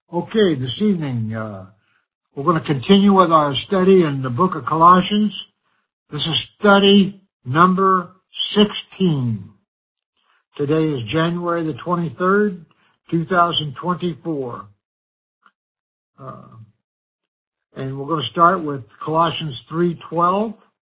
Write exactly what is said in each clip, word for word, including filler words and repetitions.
Okay, this evening, uh, we're going to continue with our study in the book of Colossians. This is study number sixteen. Today is January the twenty-third, two thousand twenty-four. Uh, and we're going to start with Colossians three twelve.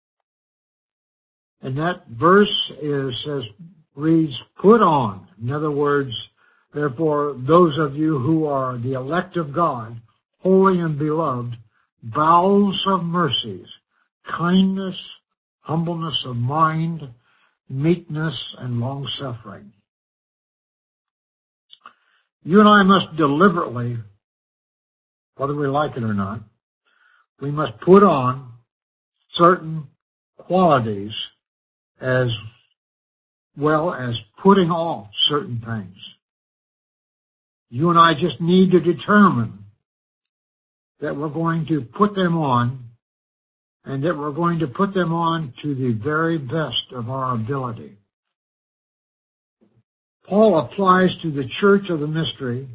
And that verse is, says, reads, put on. In other words, therefore, those of you who are the elect of God, holy and beloved, bowels of mercies, kindness, humbleness of mind, meekness, and long-suffering. You and I must deliberately, whether we like it or not, we must put on certain qualities as well as putting off certain things. You and I just need to determine that we're going to put them on, and that we're going to put them on to the very best of our ability. Paul applies to the church of the mystery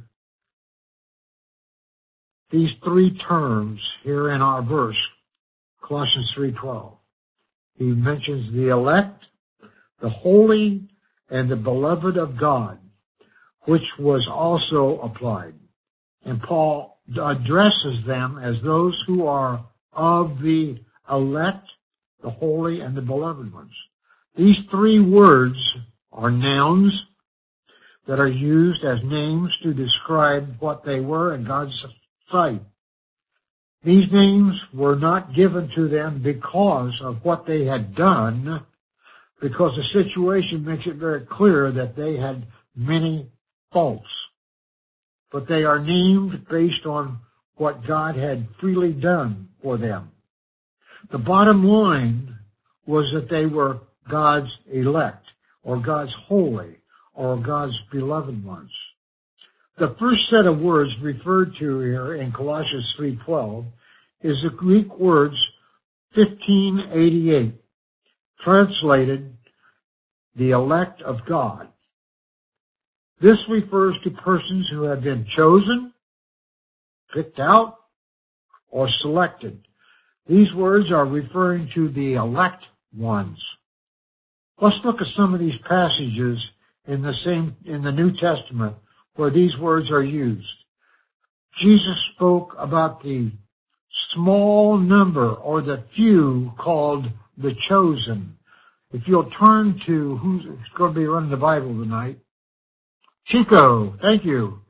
these three terms here in our verse, Colossians three twelve. He mentions the elect, the holy, and the beloved of God, which was also applied. And Paul addresses them as those who are of the elect, the holy, and the beloved ones. These three words are nouns that are used as names to describe what they were in God's sight. These names were not given to them because of what they had done, because the situation makes it very clear that they had many faults. But they are named based on what God had freely done for them. The bottom line was that they were God's elect, or God's holy, or God's beloved ones. The first set of words referred to here in Colossians three twelve is the Greek words fifteen eighty-eight, translated the elect of God. This refers to persons who have been chosen, picked out, or selected. These words are referring to the elect ones. Let's look at some of these passages in the same, in the New Testament where these words are used. Jesus spoke about the small number or the few called the chosen. If you'll turn to who's going to be running the Bible tonight, Chico, thank you.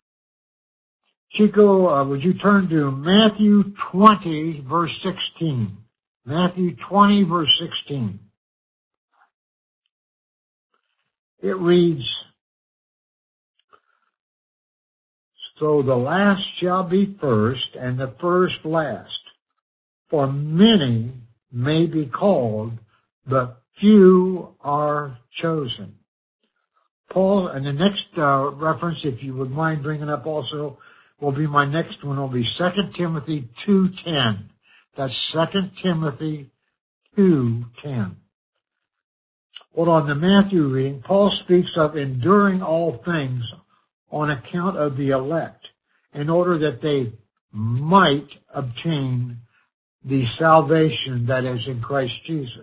Chico, uh, would you turn to Matthew twenty, verse sixteen? Matthew twenty, verse sixteen. It reads, so the last shall be first, and the first last. For many may be called, but few are chosen. Paul, and the next uh, reference, if you would mind bringing up also, will be my next one, will be Second Timothy two ten. That's Second Timothy two ten. Well, on the Matthew reading, Paul speaks of enduring all things on account of the elect, in order that they might obtain the salvation that is in Christ Jesus.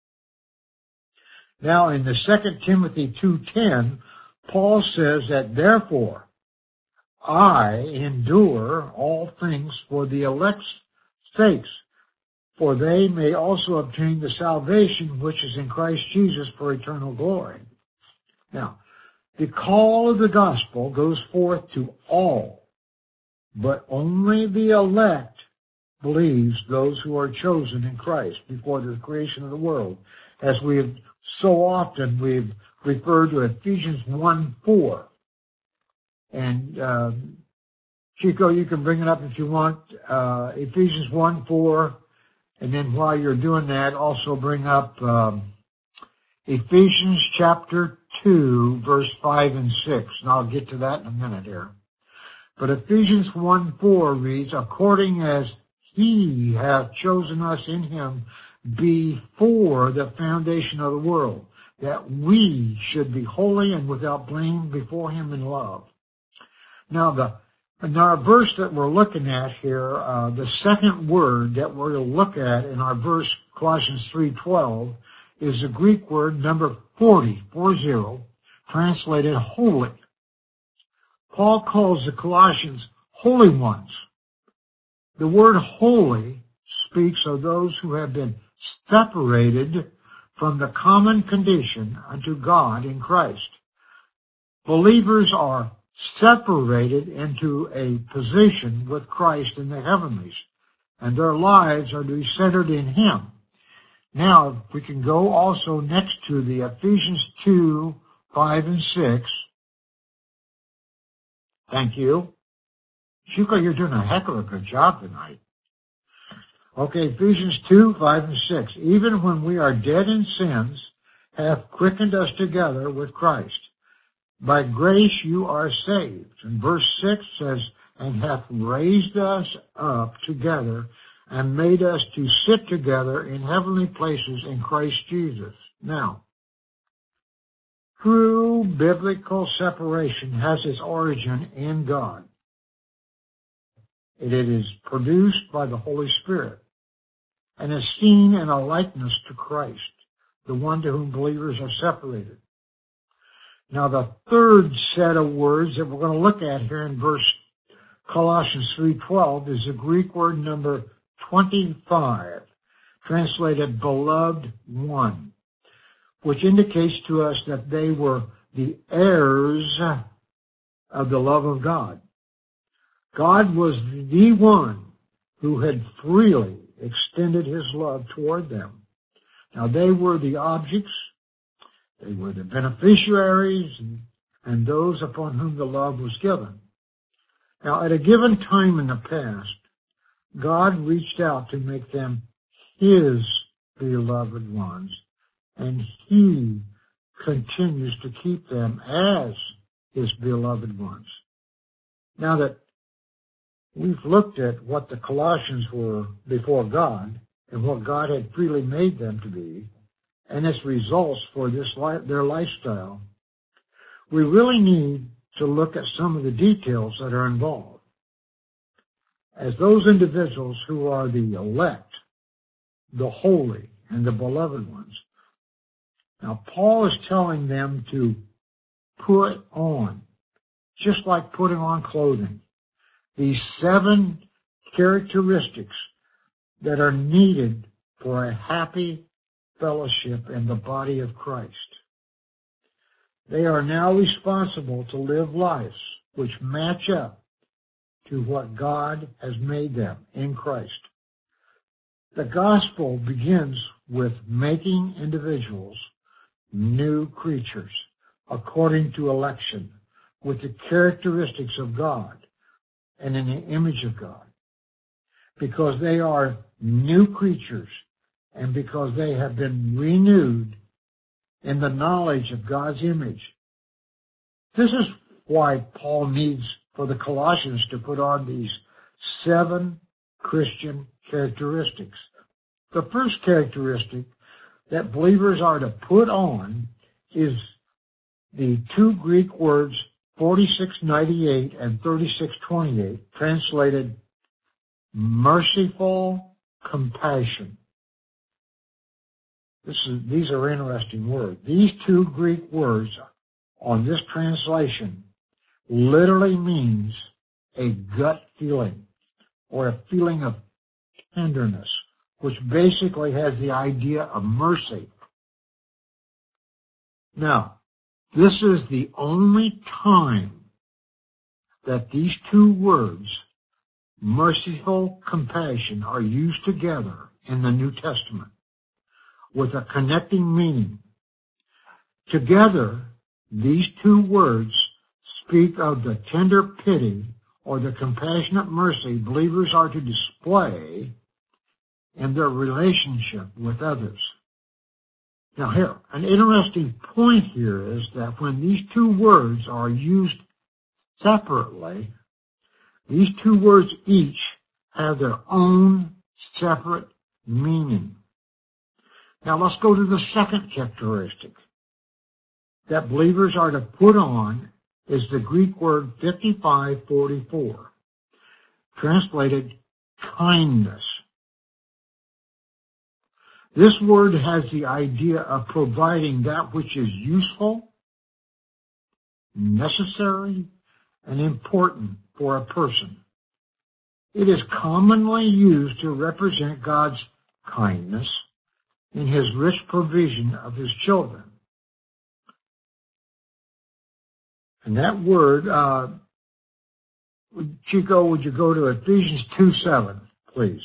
Now, in the Second Timothy two ten, Paul says that therefore I endure all things for the elect's sakes, for they may also obtain the salvation which is in Christ Jesus for eternal glory. Now, the call of the gospel goes forth to all, but only the elect believes, those who are chosen in Christ before the creation of the world. As we have so often, we've referred to Ephesians one four. And, uh, Chico, you can bring it up if you want, uh, Ephesians one four. And then while you're doing that, also bring up, um, Ephesians chapter two, verse five and six. And I'll get to that in a minute here. But Ephesians one four reads, according as he hath chosen us in him before the foundation of the world, that we should be holy and without blame before him in love. Now, the In our verse that we're looking at here, uh, the second word that we're going to look at in our verse, Colossians three twelve, is the Greek word number forty, four zero, translated holy. Paul calls the Colossians holy ones. The word holy speaks of those who have been separated from the common condition unto God in Christ. Believers are separated into a position with Christ in the heavenlies, and their lives are to be centered in Him. Now, we can go also next to the Ephesians two, five, and six. Thank you. Shuko, you're doing a heck of a good job tonight. Okay, Ephesians two, five, and six. Even when we are dead in sins, hath quickened us together with Christ. By grace you are saved. And verse six says, and hath raised us up together and made us to sit together in heavenly places in Christ Jesus. Now, true biblical separation has its origin in God. It is produced by the Holy Spirit and is seen in a likeness to Christ, the one to whom believers are separated. Now, the third set of words that we're going to look at here in verse Colossians three twelve is the Greek word number twenty-five, translated beloved one, which indicates to us that they were the heirs of the love of God. God was the one who had freely extended His love toward them. Now, they were the objects, they were the beneficiaries, and, and those upon whom the love was given. Now, at a given time in the past, God reached out to make them His beloved ones, and He continues to keep them as His beloved ones. Now that we've looked at what the Colossians were before God and what God had freely made them to be, and its results for this life, their lifestyle, we really need to look at some of the details that are involved. As those individuals who are the elect, the holy, and the beloved ones. Now, Paul is telling them to put on, just like putting on clothing, these seven characteristics that are needed for a happy fellowship in the body of Christ. They are now responsible to live lives which match up to what God has made them in Christ. The gospel begins with making individuals new creatures according to election, with the characteristics of God and in the image of God, because they are new creatures and because they have been renewed in the knowledge of God's image. This is why Paul needs for the Colossians to put on these seven Christian characteristics. The first characteristic that believers are to put on is the two Greek words forty-six ninety-eight and thirty-six twenty-eight, translated merciful compassion. This is, these are interesting words. These two Greek words on this translation literally means a gut feeling or a feeling of tenderness, which basically has the idea of mercy. Now, this is the only time that these two words, merciful compassion, are used together in the New Testament with a connecting meaning. Together, these two words speak of the tender pity or the compassionate mercy believers are to display in their relationship with others. Now here, an interesting point here is that when these two words are used separately, these two words each have their own separate meaning. Now let's go to the second characteristic that believers are to put on is the Greek word fifty-five forty-four, translated kindness. This word has the idea of providing that which is useful, necessary, and important for a person. It is commonly used to represent God's kindness in His rich provision of His children. And that word, uh, Chico, would you go to Ephesians two seven, please?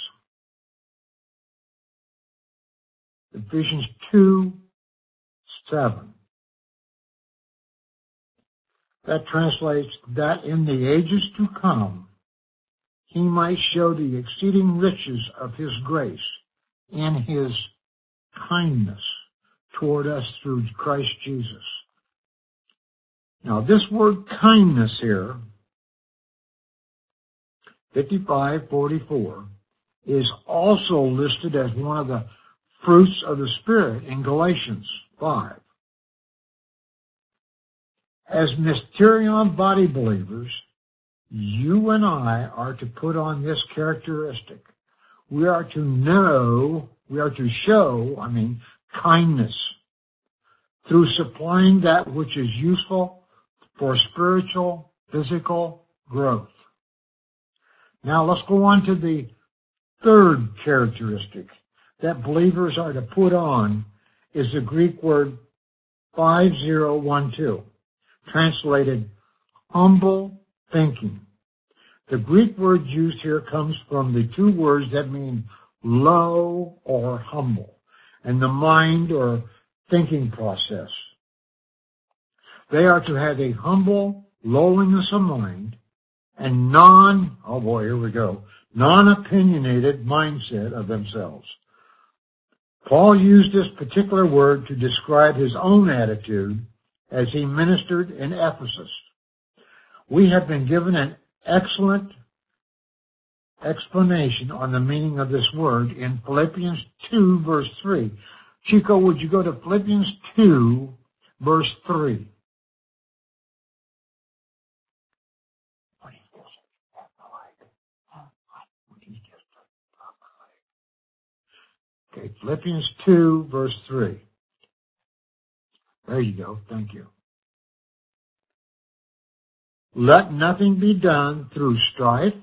Ephesians two seven. That translates that in the ages to come, He might show the exceeding riches of His grace in His kindness toward us through Christ Jesus. Now, this word kindness here, fifty-five forty-four, is also listed as one of the fruits of the Spirit in Galatians five. As Mysterion body believers, you and I are to put on this characteristic. We are to know, we are to show, I mean, kindness through supplying that which is useful for spiritual, physical growth. Now let's go on to the third characteristic that believers are to put on is the Greek word five zero one two, translated humble thinking. The Greek word used here comes from the two words that mean low or humble, and the mind or thinking process. They are to have a humble lowliness of mind and non, oh boy, here we go, non-opinionated mindset of themselves. Paul used this particular word to describe his own attitude as he ministered in Ephesus. We have been given an excellent explanation on the meaning of this word in Philippians two, verse three. Chico, would you go to Philippians two, verse three? Okay, Philippians two, verse three. There you go. Thank you. Let nothing be done through strife,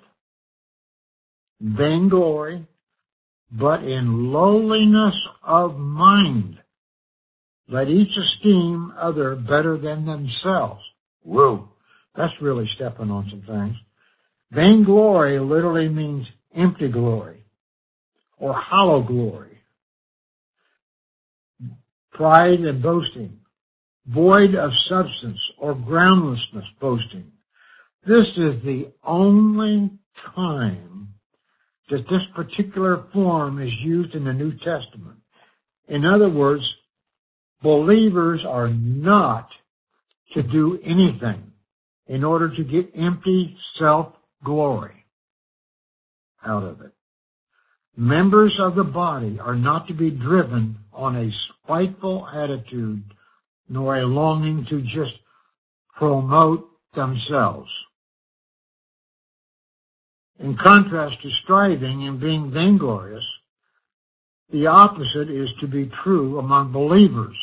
vainglory, but in lowliness of mind. Let each esteem other better than themselves. Whoa, that's really stepping on some things. Vainglory literally means empty glory or hollow glory. Pride and boasting, void of substance or groundlessness boasting. This is the only time that this particular form is used in the New Testament. In other words, believers are not to do anything in order to get empty self-glory out of it. Members of the body are not to be driven on a spiteful attitude nor a longing to just promote themselves. In contrast to striving and being vainglorious, the opposite is to be true among believers.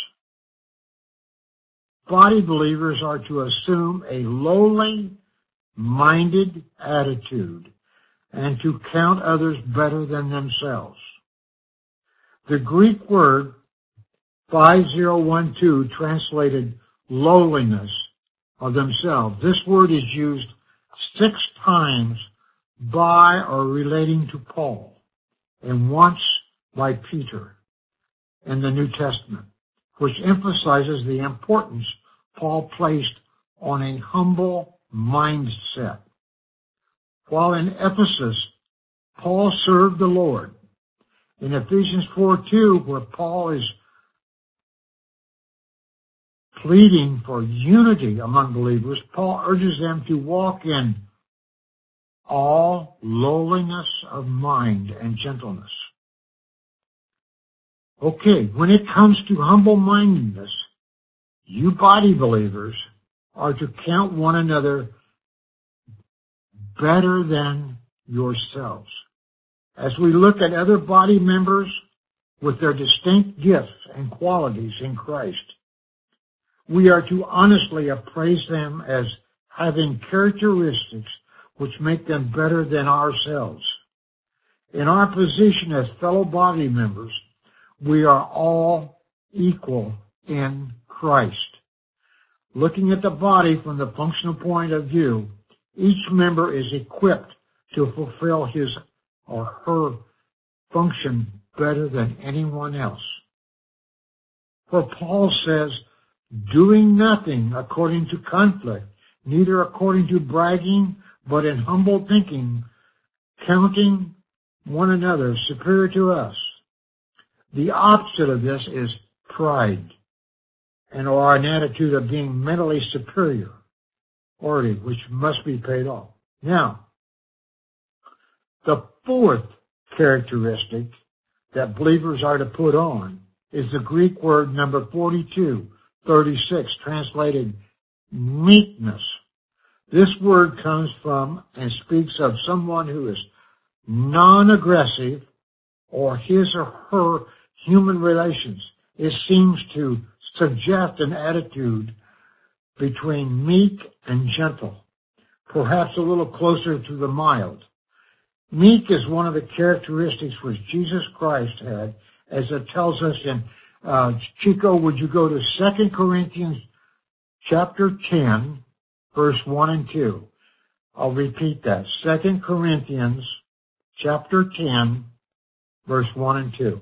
Body believers are to assume a lowly minded attitude and to count others better than themselves. The Greek word five zero one two, translated lowliness of themselves, this word is used six times by or relating to Paul and once by Peter in the New Testament, which emphasizes the importance Paul placed on a humble mindset. While in Ephesus, Paul served the Lord. In Ephesians four two, where Paul is pleading for unity among believers, Paul urges them to walk in all lowliness of mind and gentleness. Okay, when it comes to humble-mindedness, you body believers are to count one another better than yourselves. As we look at other body members with their distinct gifts and qualities in Christ, we are to honestly appraise them as having characteristics which make them better than ourselves. In our position as fellow body members, we are all equal in Christ. Looking at the body from the functional point of view, each member is equipped to fulfill his or her function better than anyone else. For Paul says, doing nothing according to conflict, neither according to bragging, but in humble thinking, counting one another superior to us. The opposite of this is pride, and or an attitude of being mentally superior, or which must be paid off. Now, the fourth characteristic that believers are to put on is the Greek word number forty-two thirty-six, translated meekness. This word comes from and speaks of someone who is non-aggressive or his or her human relations. It seems to suggest an attitude between meek and gentle, perhaps a little closer to the mild. Meek is one of the characteristics which Jesus Christ had, as it tells us in, uh, Chico, would you go to Second Corinthians chapter ten, verse one and two. I'll repeat that. Second Corinthians chapter ten, verse one and two.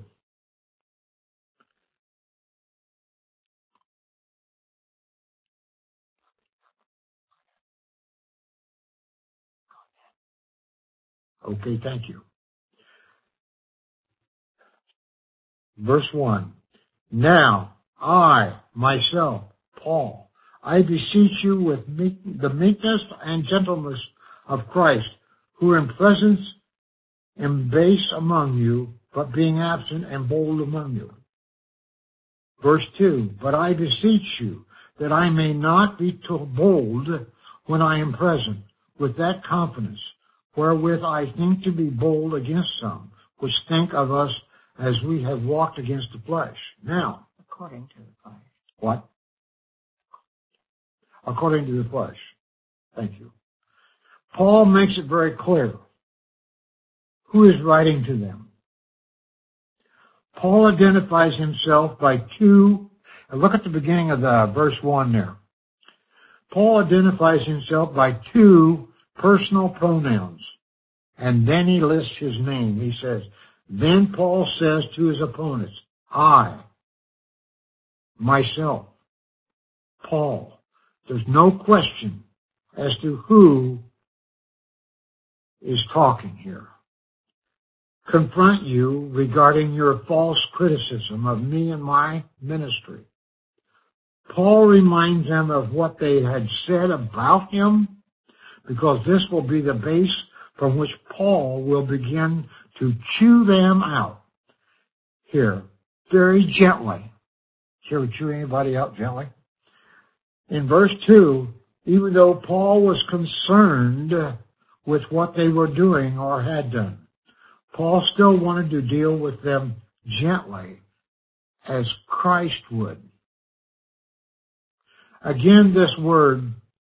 Okay, thank you. Verse one. Now, I, myself, Paul, I beseech you with meek, the meekness and gentleness of Christ, who in presence am base among you, but being absent am bold among you. Verse two. But I beseech you that I may not be too bold when I am present, with that confidence, wherewith I think to be bold against some, which think of us as we have walked against the flesh. Now, According to the flesh. what? According to the flesh. Thank you. Paul makes it very clear who is writing to them. Paul identifies himself by two, and look at the beginning of the verse one there. Paul identifies himself by two personal pronouns, and then he lists his name. He says, then Paul says to his opponents, I, myself, Paul. There's no question as to who is talking here. Confront you regarding your false criticism of me and my ministry. Paul reminds them of what they had said about him, because this will be the base from which Paul will begin to chew them out. Here, very gently. Did you ever chew anybody out gently? In verse two, even though Paul was concerned with what they were doing or had done, Paul still wanted to deal with them gently, as Christ would. Again, this word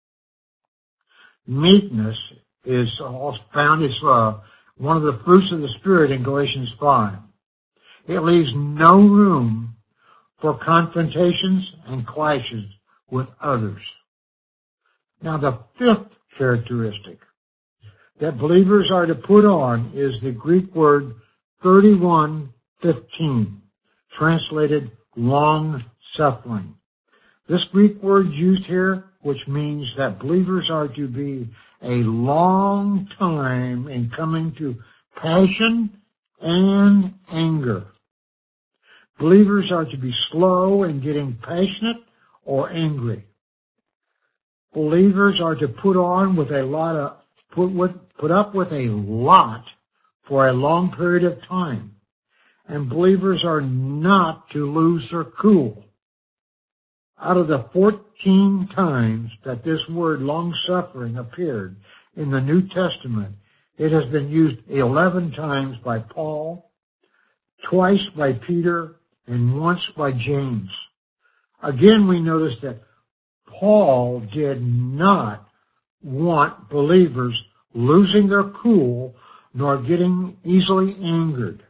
meekness is found as uh, one of the fruits of the Spirit in Galatians five. It leaves no room for confrontations and clashes with others. Now, the fifth characteristic that believers are to put on is the Greek word thirty-one fifteen, translated long-suffering. This Greek word used here, which means that believers are to be a long time in coming to passion and anger. Believers are to be slow in getting passionate or angry. Believers are to put on with a lot of, put with, put up with a lot for a long period of time. And believers are not to lose their cool. Out of the fourteen times that this word long-suffering appeared in the New Testament, it has been used eleven times by Paul, twice by Peter, and once by James. Again, we notice that Paul did not want believers losing their cool nor getting easily angered.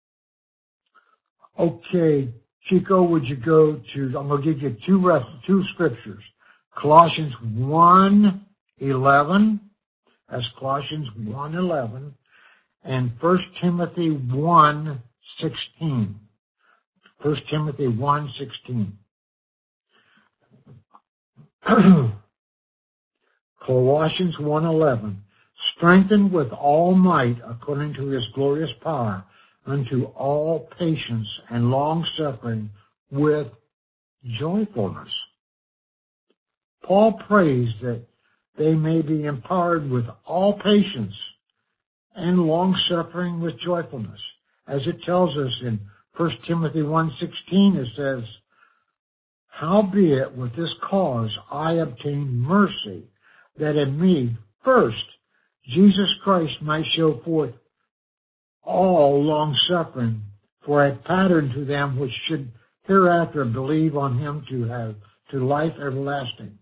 Okay, Chico, would you go to, I'm going to give you two ref, two scriptures. Colossians one eleven, that's Colossians one eleven, and First Timothy one sixteen. First Timothy one sixteen. Colossians one eleven, strengthened with all might according to his glorious power, unto all patience and long-suffering with joyfulness. Paul prays that they may be empowered with all patience and long-suffering with joyfulness. As it tells us in First Timothy one sixteen, it says, howbeit with this cause I obtained mercy, that in me first Jesus Christ might show forth all long-suffering for a pattern to them which should hereafter believe on him to have to life everlasting.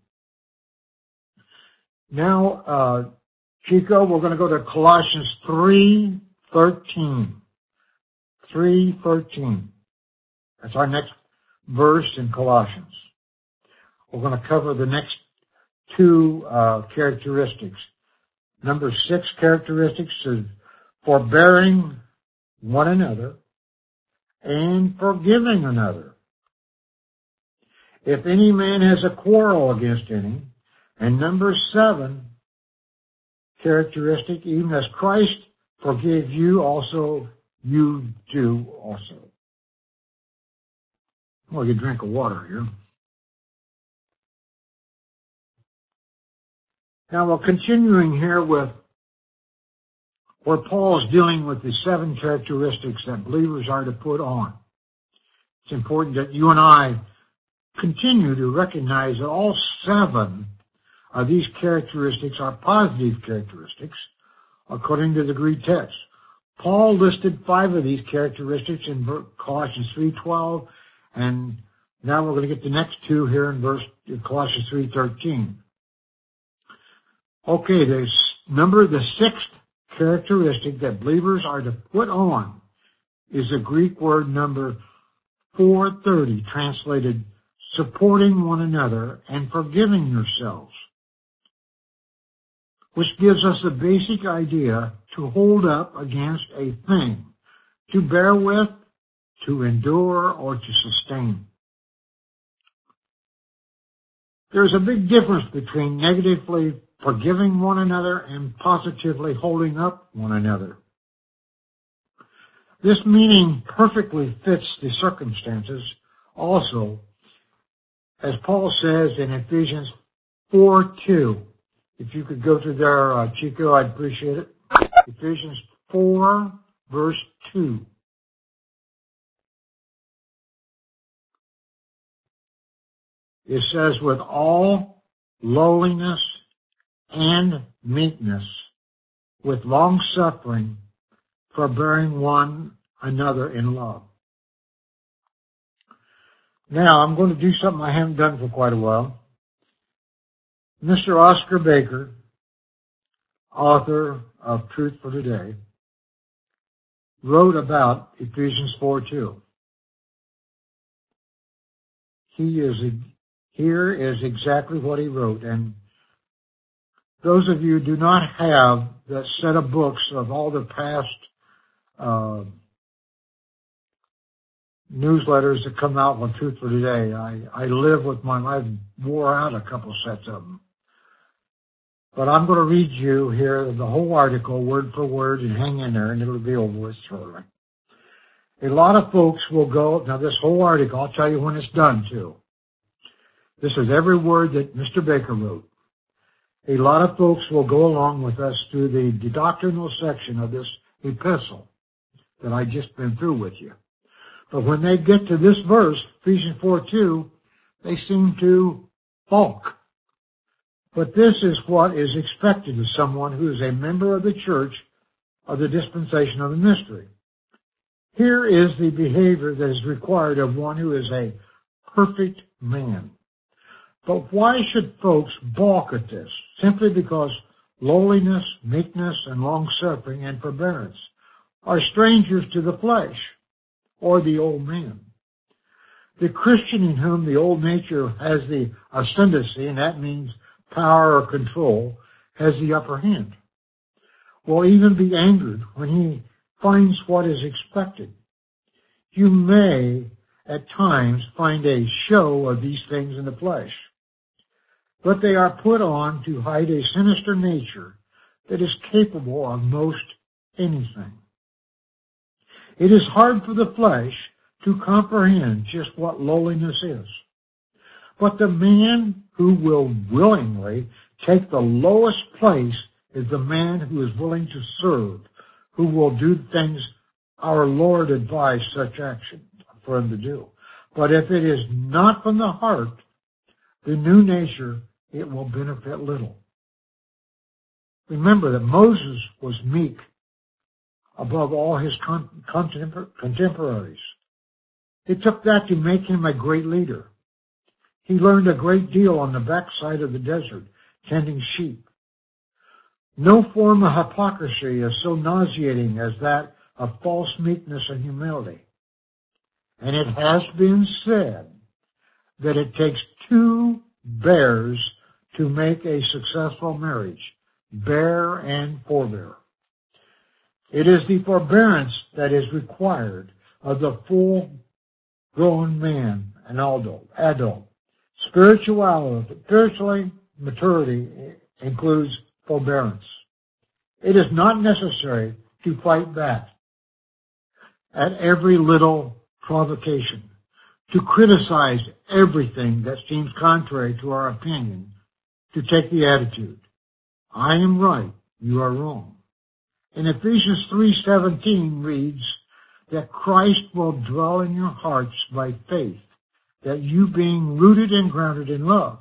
Now, uh, Chico, we're going to go to Colossians three thirteen. three thirteen. That's our next verse in Colossians. We're going to cover the next two uh, characteristics. Number six characteristics is forbearing one another and forgiving another. If any man has a quarrel against any, and number seven characteristic, even as Christ forgave you, also you do also. Well, you drink of water here. Now we're continuing here with where Paul's dealing with the seven characteristics that believers are to put on. It's important that you and I continue to recognize that all seven of these characteristics are positive characteristics according to the Greek text. Paul listed five of these characteristics in Colossians three twelve, and now we're going to get the next two here in verse in Colossians three thirteen. Okay, there's number the sixth characteristic that believers are to put on is the Greek word number four thirty, translated supporting one another and forgiving yourselves, which gives us a basic idea to hold up against a thing, to bear with, to endure, or to sustain. There's a big difference between negatively forgiving one another and positively holding up one another. This meaning perfectly fits the circumstances also, as Paul says in Ephesians four two. If you could go to there, uh, Chico, I'd appreciate it. Ephesians four, verse two. It says, with all lowliness and meekness, with long suffering, forbearing one another in love. Now, I'm going to do something I haven't done for quite a while. Mister Oscar Baker, author of Truth for Today, wrote about Ephesians four two. He is, here is exactly what he wrote, and those of you who do not have that set of books of all the past uh, newsletters that come out on Truth for Today, I, I live with my, I wore out a couple sets of them. But I'm going to read you here the whole article word for word and hang in there and it'll be over with shortly. A lot of folks will go, now this whole article, I'll tell you when it's done too. This is every word that Mister Baker wrote. A lot of folks will go along with us through the, the doctrinal section of this epistle that I just been through with you. But when they get to this verse, Ephesians four two, they seem to balk. But this is what is expected of someone who is a member of the church of the dispensation of the mystery. Here is the behavior that is required of one who is a perfect man. But why should folks balk at this? Simply because lowliness, meekness, and long-suffering and forbearance are strangers to the flesh or the old man. The Christian in whom the old nature has the ascendancy, and that means power or control, has the upper hand, will even be angered when he finds what is expected. You may at times find a show of these things in the flesh, but they are put on to hide a sinister nature that is capable of most anything. It is hard for the flesh to comprehend just what lowliness is. But the man who will willingly take the lowest place is the man who is willing to serve, who will do things our Lord advised such action for him to do. But if it is not from the heart, the new nature, it will benefit little. Remember that Moses was meek above all his contemporaries. It took that to make him a great leader. He learned a great deal on the backside of the desert, tending sheep. No form of hypocrisy is so nauseating as that of false meekness and humility. And it has been said that it takes two bears to make a successful marriage, bear and forbear. It is the forbearance that is required of the full-grown man, an adult. adult. Spirituality, spiritually, maturity includes forbearance. It is not necessary to fight back at every little provocation, to criticize everything that seems contrary to our opinion, to take the attitude, I am right, you are wrong. In Ephesians three seventeen reads that Christ will dwell in your hearts by faith, that you being rooted and grounded in love.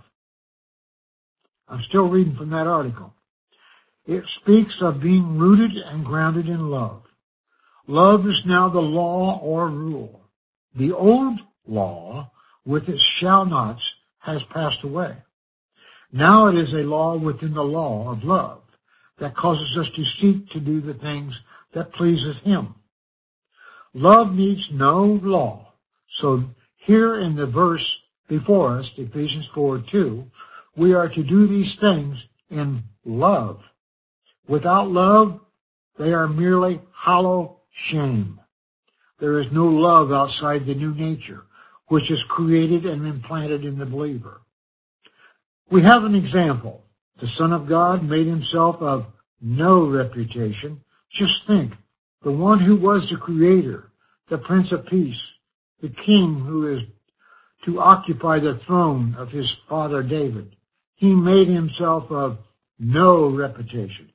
I'm still reading from that article. It speaks of being rooted and grounded in love. Love is now the law or rule. The old law, with its shall nots, has passed away. Now it is a law within the law of love that causes us to seek to do the things that pleases Him. Love needs no law. So here in the verse before us, Ephesians four two, we are to do these things in love. Without love, they are merely hollow shame. There is no love outside the new nature, which is created and implanted in the believer. We have an example. The Son of God made himself of no reputation. Just think, the one who was the Creator, the Prince of Peace, the King who is to occupy the throne of his father David, he made himself of no reputation.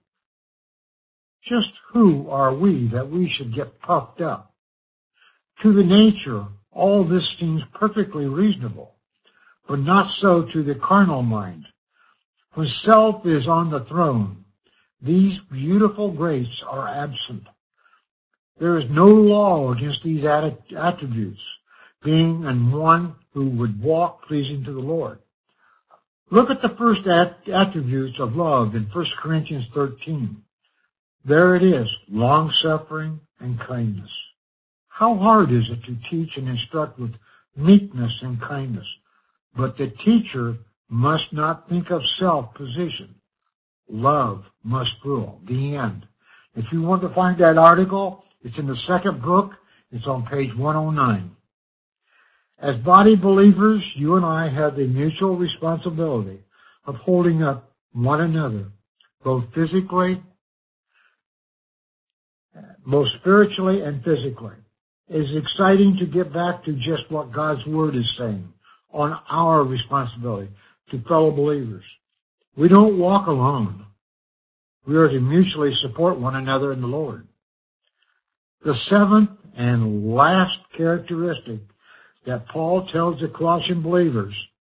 Just who are we that we should get puffed up? To the nature, all this seems perfectly reasonable, but not so to the carnal mind. When self is on the throne, these beautiful graces are absent. There is no law against these attributes, being in one who would walk pleasing to the Lord. Look at the first attributes of love in First Corinthians thirteen. There it is, long-suffering and kindness. How hard is it to teach and instruct with meekness and kindness? But the teacher must not think of self-position. Love must rule. The end. If you want to find that article, it's in the second book. It's on page one oh nine. As body believers, you and I have the mutual responsibility of holding up one another, both physically, both spiritually and physically. It is exciting to get back to just what God's Word is saying on our responsibility to fellow believers. We don't walk alone. We are to mutually support one another in the Lord. The seventh and last characteristic that Paul tells the Colossian believers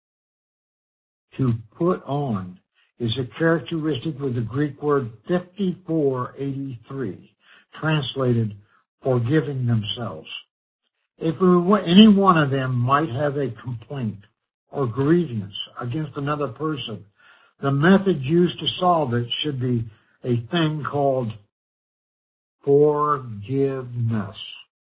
to put on, is a characteristic with the Greek word fifty-four eighty-three, translated forgiving themselves. If we were, any one of them might have a complaint or grievance against another person, the method used to solve it should be a thing called forgiveness.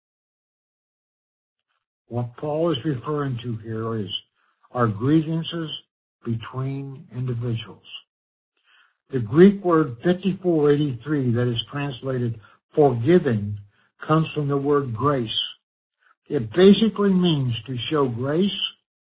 What Paul is referring to here is our grievances between individuals. The Greek word fifty-four eighty-three that is translated forgiving comes from the word grace. It basically means to show grace,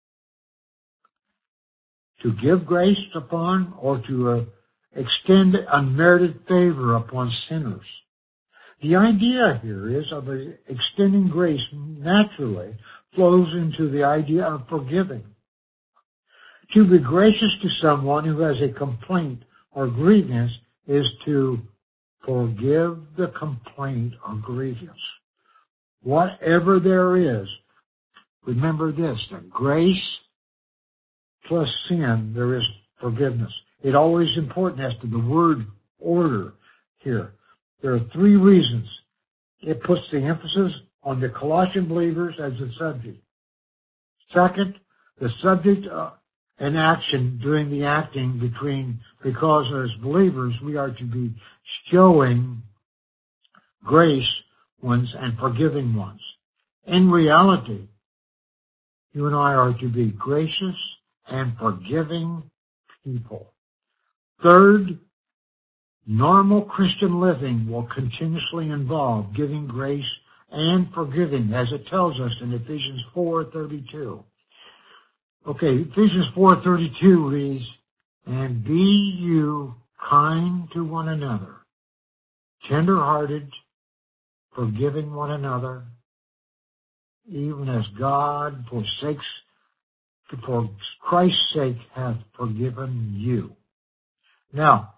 to give grace upon, or to uh, extend unmerited favor upon sinners. The idea here is of extending grace naturally flows into the idea of forgiving. To be gracious to someone who has a complaint or grievance is to forgive the complaint or grievance. Whatever there is, remember this, that grace plus sin, there is forgiveness. It always is important as to the word order here. There are three reasons. It puts the emphasis on the Colossian believers as the subject. Second, the subject uh, and action doing the acting between, because as believers we are to be showing grace ones and forgiving ones. In reality, you and I are to be gracious and forgiving people. Third, normal Christian living will continuously involve giving grace and forgiving, as it tells us in Ephesians four thirty-two. Okay, Ephesians four thirty-two reads, "And be you kind to one another, tender-hearted, forgiving one another, even as God forsakes, for Christ's sake hath forgiven you." Now,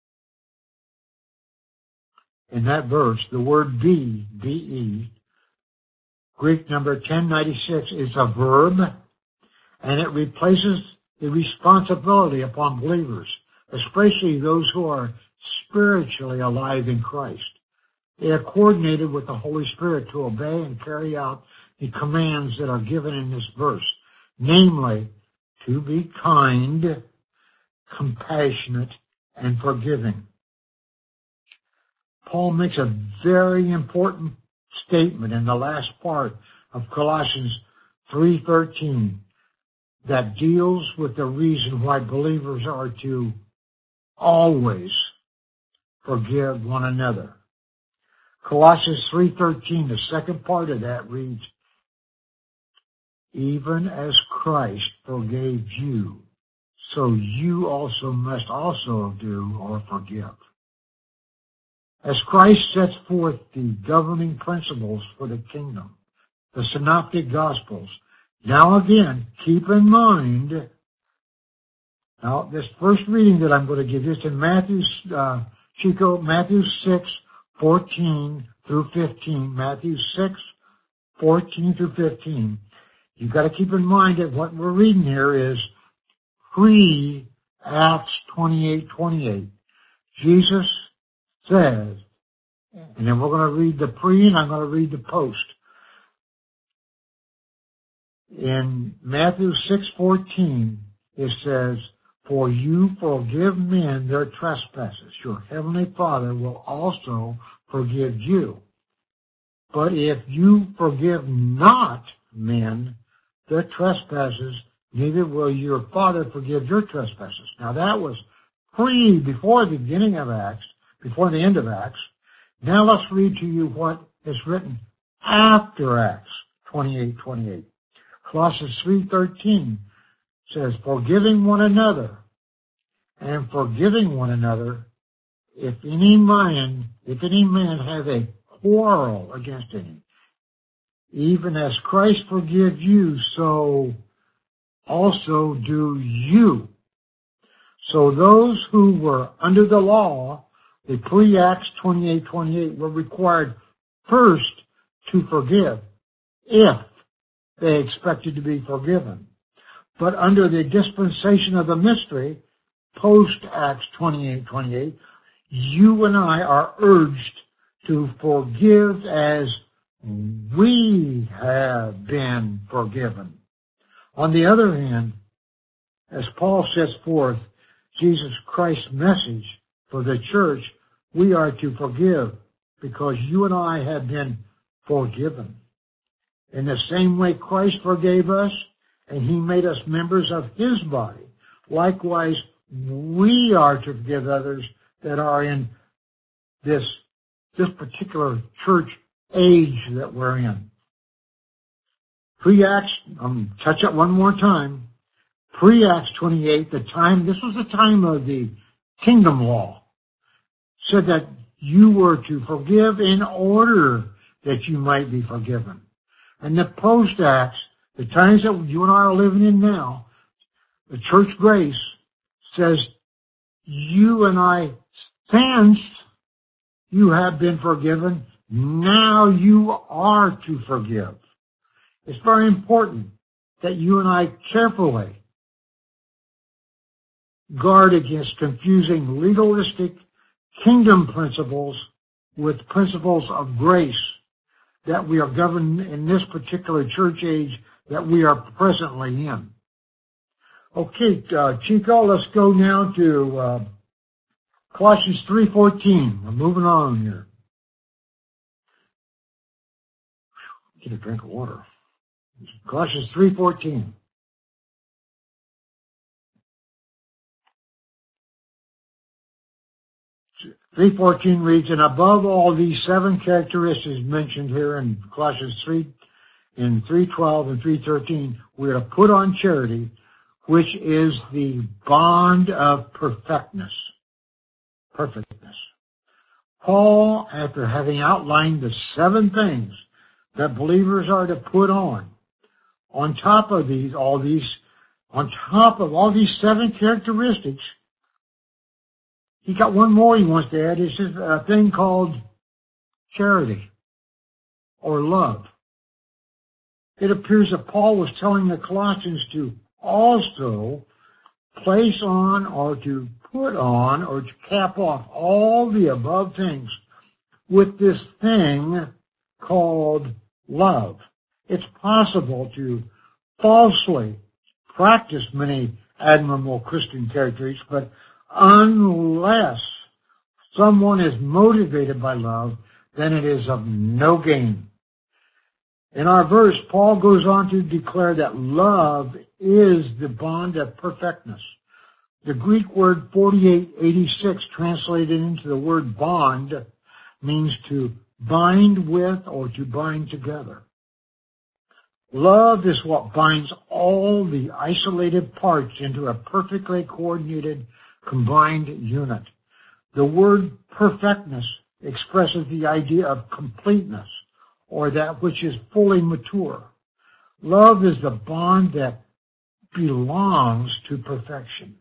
in that verse, the word be, B-E, Greek number ten ninety-six, is a verb, and it replaces the responsibility upon believers, especially those who are spiritually alive in Christ. They are coordinated with the Holy Spirit to obey and carry out the commands that are given in this verse, namely, to be kind, compassionate, and forgiving. Paul makes a very important statement in the last part of Colossians three thirteen that deals with the reason why believers are to always forgive one another. Colossians three thirteen, the second part of that reads, "Even as Christ forgave you, so you also must also do or forgive." As Christ sets forth the governing principles for the kingdom, the synoptic gospels, now again, keep in mind, now this first reading that I'm going to give is in Matthew, uh, Chico, Matthew six fourteen through fifteen, Matthew six fourteen through fifteen. You've got to keep in mind that what we're reading here is pre-Acts twenty-eight twenty-eight. Jesus says, and then we're going to read the pre and I'm going to read the post. In Matthew six fourteen, it says, "For you forgive men their trespasses, your heavenly Father will also forgive you. But if you forgive not men their trespasses, neither will your Father forgive your trespasses." Now that was pre, before the beginning of Acts, before the end of Acts. Now let's read to you what is written after Acts twenty-eight twenty-eight. Colossians three thirteen says, "Forgiving one another, and forgiving one another, if any man, if any man have a quarrel against any, even as Christ forgive you, so also do you." So those who were under the law, the pre-Acts twenty-eight twenty-eight, were required first to forgive if they expected to be forgiven. But under the dispensation of the mystery, post-Acts twenty-eight twenty-eight, you and I are urged to forgive as we have been forgiven. On the other hand, as Paul sets forth Jesus Christ's message for the church, we are to forgive because you and I have been forgiven. In the same way Christ forgave us and he made us members of his body, likewise we are to forgive others that are in this, this particular church age that we're in. Pre-Acts, um, touch it one more time. Pre-Acts twenty-eight, the time, this was the time of the kingdom law, said that you were to forgive in order that you might be forgiven. And the post-Acts, the times that you and I are living in now, the church grace says you and I, since you have been forgiven, now you are to forgive. It's very important that you and I carefully guard against confusing legalistic kingdom principles with principles of grace that we are governed in this particular church age that we are presently in. Okay, uh, Chico, let's go now to uh, Colossians three fourteen. We're moving on here. Get a drink of water. Colossians three fourteen. three fourteen reads, and above all these seven characteristics mentioned here in Colossians three, in three twelve and three thirteen, we are to put on charity, which is the bond of perfectness. Perfectness. Paul, after having outlined the seven things that believers are to put on, on top of these, all these, on top of all these seven characteristics, he got one more he wants to add. It's a thing called charity or love. It appears that Paul was telling the Colossians to also place on or to put on or to cap off all the above things with this thing called love. It's possible to falsely practice many admirable Christian characteristics, but unless someone is motivated by love, then it is of no gain. In our verse, Paul goes on to declare that love is the bond of perfectness. The Greek word forty-eight eighty-six, translated into the word bond, means to bind with or to bind together. Love is what binds all the isolated parts into a perfectly coordinated, combined unit. The word perfectness expresses the idea of completeness, or that which is fully mature. Love is the bond that belongs to perfection.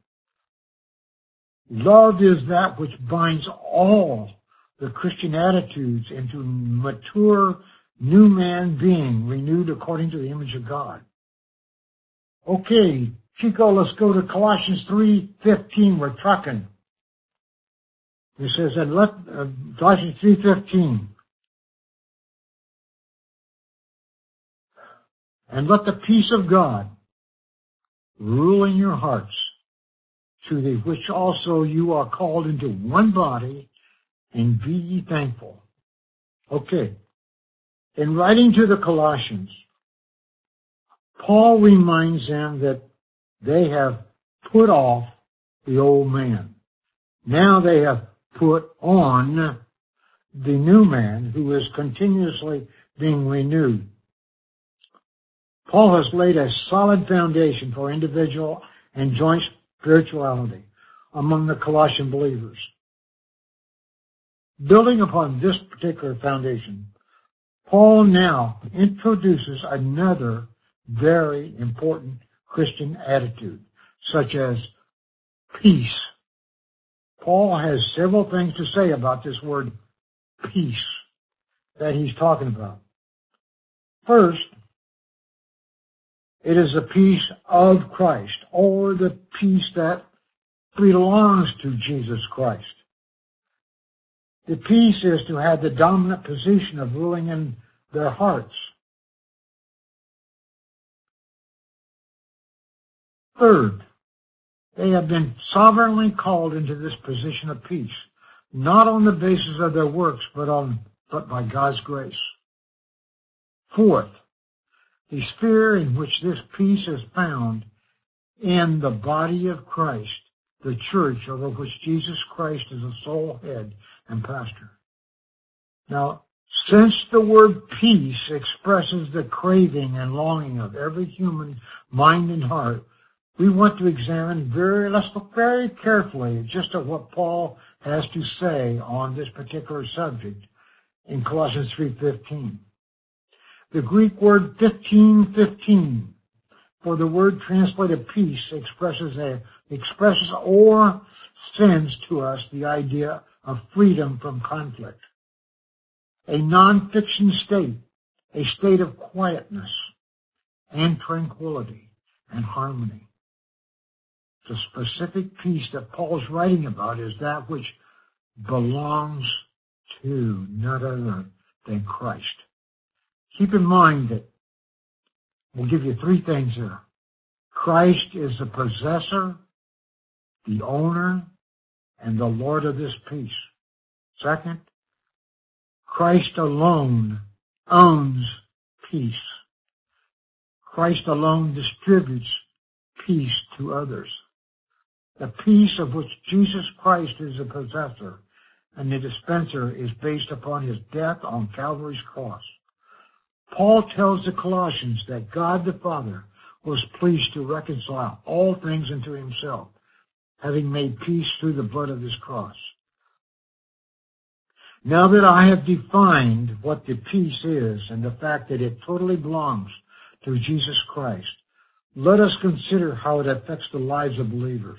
Love is that which binds all the Christian attitudes into mature, new man being renewed according to the image of God. Okay, Chico, let's go to Colossians three fifteen. We're trucking. It says, and let, uh, Colossians three fifteen. And let the peace of God rule in your hearts, to the which also you are called into one body, and be ye thankful. Okay. In writing to the Colossians, Paul reminds them that they have put off the old man. Now they have put on the new man who is continuously being renewed. Paul has laid a solid foundation for individual and joint spirituality among the Colossian believers. Building upon this particular foundation, Paul now introduces another very important Christian attitude, such as peace. Paul has several things to say about this word peace that he's talking about. First, It is the peace of Christ, or the peace that belongs to Jesus Christ. The peace is to have the dominant position of ruling in their hearts. Third, they have been sovereignly called into this position of peace, not on the basis of their works, but on but by God's grace. Fourth, the sphere in which this peace is found in the body of Christ, the church over which Jesus Christ is the sole head and pastor. Now, since the word peace expresses the craving and longing of every human mind and heart, we want to examine very, let's look very carefully just at what Paul has to say on this particular subject in Colossians three fifteen. The Greek word fifteen fifteen for the word translated peace expresses a expresses or sends to us the idea of freedom from conflict, a non-fiction state, a state of quietness and tranquility and harmony. The specific peace that Paul's writing about is that which belongs to none other than Christ. Keep in mind that we'll give you three things here. Christ is the possessor, the owner, and the Lord of this peace. Second, Christ alone owns peace. Christ alone distributes peace to others. The peace of which Jesus Christ is the possessor and the dispenser is based upon his death on Calvary's cross. Paul tells the Colossians that God the Father was pleased to reconcile all things unto himself, having made peace through the blood of his cross. Now that I have defined what the peace is and the fact that it totally belongs to Jesus Christ, let us consider how it affects the lives of believers.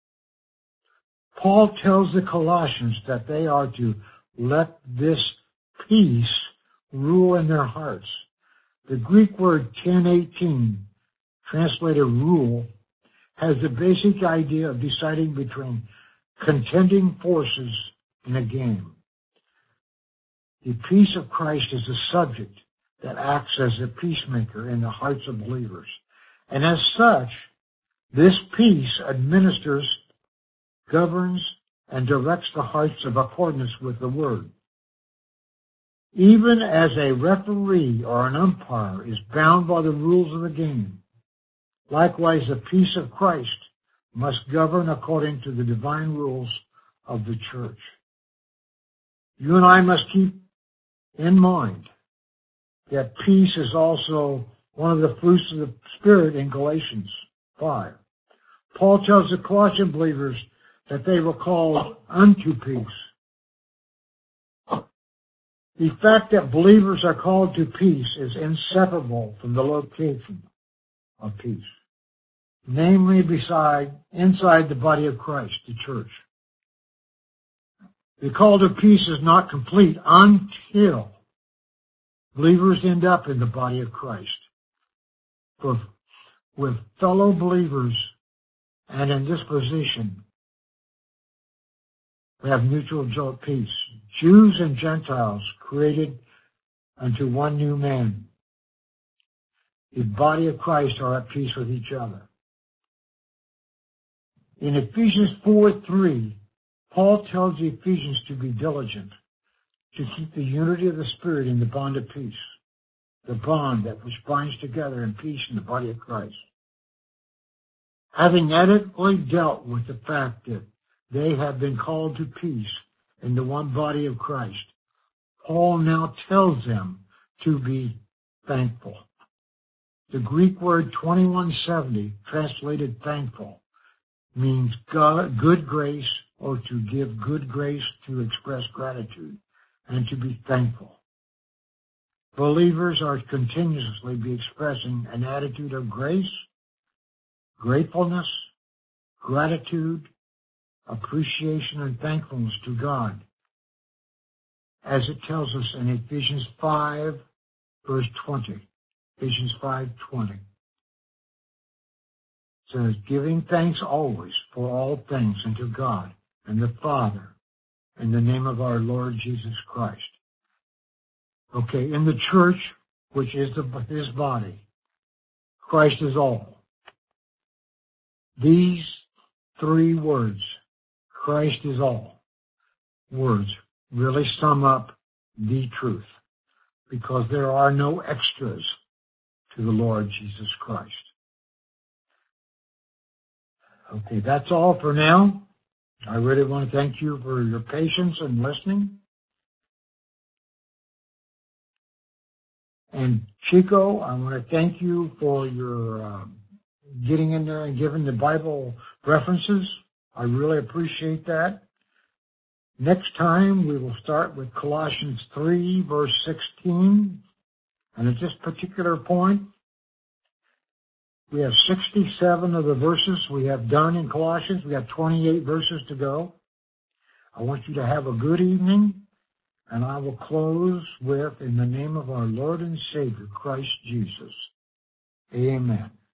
Paul tells the Colossians that they are to let this peace rule in their hearts. The Greek word ten eighteen, translated rule, has the basic idea of deciding between contending forces in a game. The peace of Christ is a subject that acts as a peacemaker in the hearts of believers. And as such, this peace administers, governs, and directs the hearts of accordance with the Word. Even as a referee or an umpire is bound by the rules of the game, likewise the peace of Christ must govern according to the divine rules of the church. You and I must keep in mind that peace is also one of the fruits of the Spirit in Galatians five. Paul tells the Colossian believers that they were called unto peace. The fact that believers are called to peace is inseparable from the location of peace, namely beside, inside the body of Christ, the church. The call to peace is not complete until believers end up in the body of Christ, with, with fellow believers, and in this position, we have mutual peace. Jews and Gentiles created unto one new man. The body of Christ are at peace with each other. In Ephesians four three, Paul tells the Ephesians to be diligent, to keep the unity of the Spirit in the bond of peace, the bond that which binds together in peace in the body of Christ. Having adequately dealt with the fact that they have been called to peace in the one body of Christ, Paul now tells them to be thankful. The Greek word twenty-one seventy, translated thankful, means God, good grace, or to give good grace, to express gratitude, and to be thankful. Believers are continuously be expressing an attitude of grace, gratefulness, gratitude, appreciation, and thankfulness to God, as it tells us in Ephesians five, verse twenty. Ephesians five twenty. says, giving thanks always for all things unto God and the Father in the name of our Lord Jesus Christ. Okay, in the church, which is the, his body, Christ is all. These three words, Christ is all, words really sum up the truth, because there are no extras to the Lord Jesus Christ. Okay, that's all for now. I really want to thank you for your patience and listening. And Chico, I want to thank you for your uh, getting in there and giving the Bible references. I really appreciate that. Next time we will start with Colossians three, verse sixteen. And at this particular point, we have sixty-seven of the verses we have done in Colossians. We have twenty-eight verses to go. I want you to have a good evening, and I will close with, in the name of our Lord and Savior, Christ Jesus. Amen.